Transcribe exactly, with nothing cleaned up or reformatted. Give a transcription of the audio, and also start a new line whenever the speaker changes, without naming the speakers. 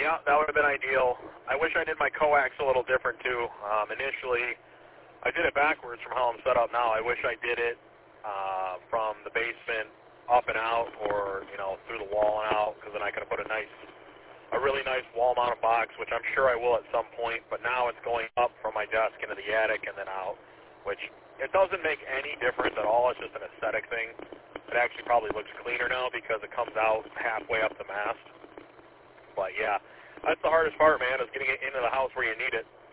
Yeah, that would have been ideal. I wish I did my coax a little different too. Um, initially, I did it backwards from how I'm set up now. I wish I did it uh, from the basement up and out, or you know through the wall and out, because then I could have put a nice, a really nice wall-mounted box, which I'm sure I will at some point. But now it's going up from my desk into the attic and then out, which it doesn't make any difference at all. It's just an aesthetic thing. It actually probably looks cleaner now because it comes out halfway up the mast. But yeah, that's the hardest part, man, is getting it into the house where you need it.